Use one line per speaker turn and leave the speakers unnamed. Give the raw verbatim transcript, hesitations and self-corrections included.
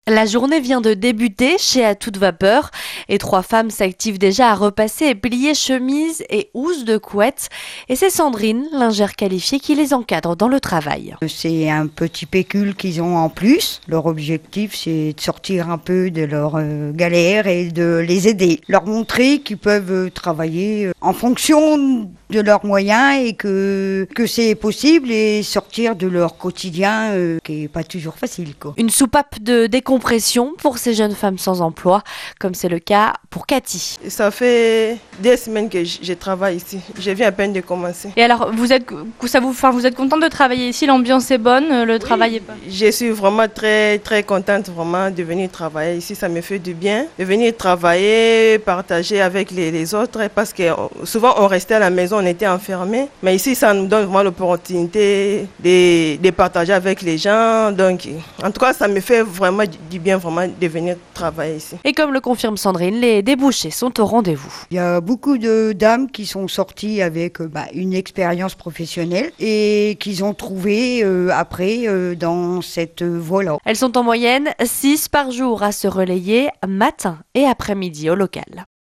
La journée vient de débuter chez À toute vapeur et trois femmes s'activent déjà à repasser et plier chemises et housses de couette. Et c'est Sandrine, lingère qualifiée, qui les encadre dans le travail.
C'est un petit pécule qu'ils ont en plus. Leur objectif, c'est de sortir un peu de leur euh, galère et de les aider. Leur montrer qu'ils peuvent travailler en fonction de leurs moyens et que, que c'est possible et sortir de leur quotidien euh, qui n'est pas toujours facile, quoi.
Une soupape de décompression pour ces jeunes femmes sans emploi, comme c'est le cas pour Cathy.
Ça fait des semaines que je travaille ici. Je viens à peine de commencer.
Et alors, vous êtes, ça vous, enfin, vous êtes contente de travailler ici? L'ambiance est bonne, le oui, travail est pas...
Je suis vraiment très, très contente vraiment de venir travailler ici. Ça me fait du bien de venir travailler, partager avec les, les autres, parce que souvent on restait à la maison, on était enfermés. Mais ici, ça nous donne vraiment l'opportunité de, de partager avec les gens. Donc, en tout cas, ça me fait vraiment du bien vraiment de venir travailler ici.
Et comme le confirme Sandrine, les débouchés sont au rendez-vous.
Il y a beaucoup de dames qui sont sorties avec bah, une expérience professionnelle et qu'ils ont trouvé euh, après euh, dans cette voie-là.
Elles sont en moyenne six par jour à se relayer matin et après-midi au local.